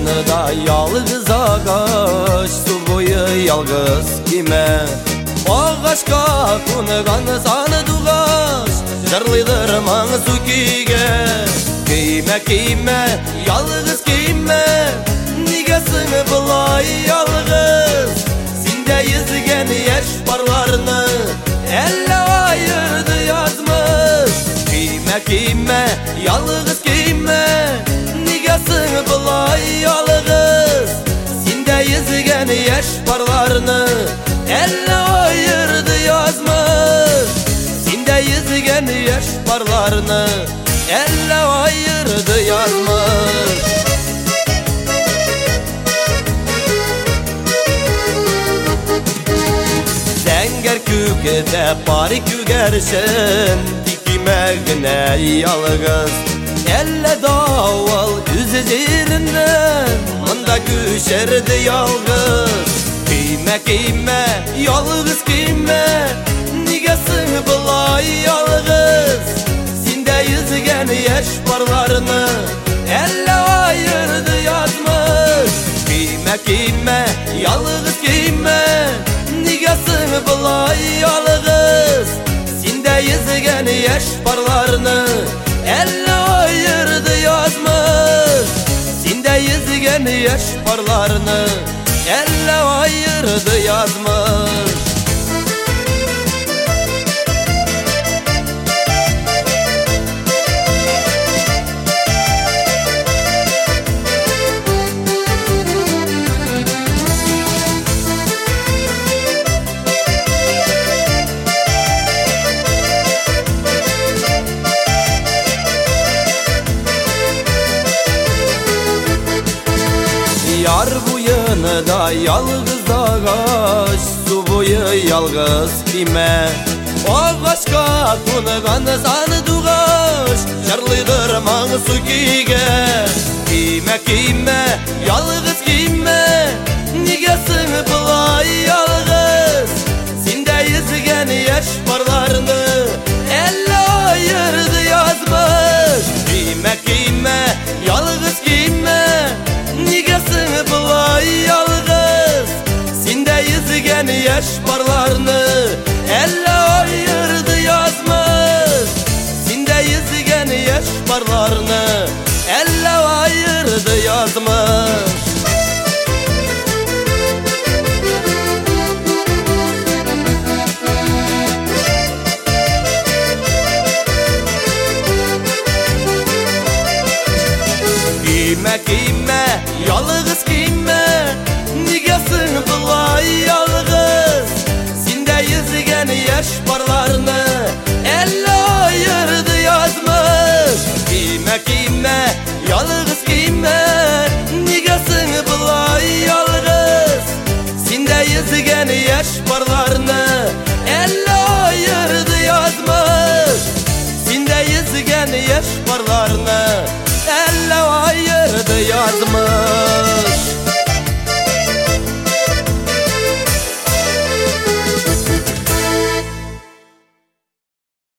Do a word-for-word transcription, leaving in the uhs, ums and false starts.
yanında yalgız ağaç, su boyu yalgız kime. Ağaçka konugan sanı dugaş, jarlıdır maң su kiyge. Kiyme kiyme yalgız kiyme, nigesin bulay yalgız. Sinde yüzgen yaş barlarını elle ayırdı yazmış. Kiyme kiyme yalgız kiyme, nigesin bulay yalgız. Sinde yüzgen yaş barlarını elle ayırdı yazmış. Sinde yüzgen yaş barlarını elle ayırdı yazmış. Zenger kükede bari kügerşen, dikimegine yalgız. Elle daval üzerinden, mında küşerdi yalgız. Kiyme kiyme yalgız kiyme, nigesin bulay yalgız. Sinde yüzgen yaş barlarını elle ayırdı yazmış. Kiyme kiyme yalgız kiyme, nigesin bulay yalgız. Sinde yüzgen yaş barlarını elle ayırdı yazmış. Sinde yüzgen yaş barlarını elle ayırdı yazmış. Yar bu yanında yalgız ağaç, su boyu yalgız kime. Ağaçka konugan sanı dugaş, jarlıdır maң su kiyge. Kiyme kiyme yalgız kiyme, nigesin bulay yalgız. Sinde yüzgen yaş barlarını elle ayırdı yazmış. Kiyme kiyme yalgız kiyme, nigesin bulay yalgız. Sinde yüzgen yaş barlarını elle ayırdı yazmış. Sinde yüzgen yaş barlarını elle ayırdı yazmış. Kiyme kiyme yalgız kiyme, nigesin bulay yalgız. Sinde yüzgen yaş barlarını elle ayırdı yazmış. Kiyme kiyme yalgız kiyme, nigesin bulay yalgız. Sinde yüzgen yaş barlarını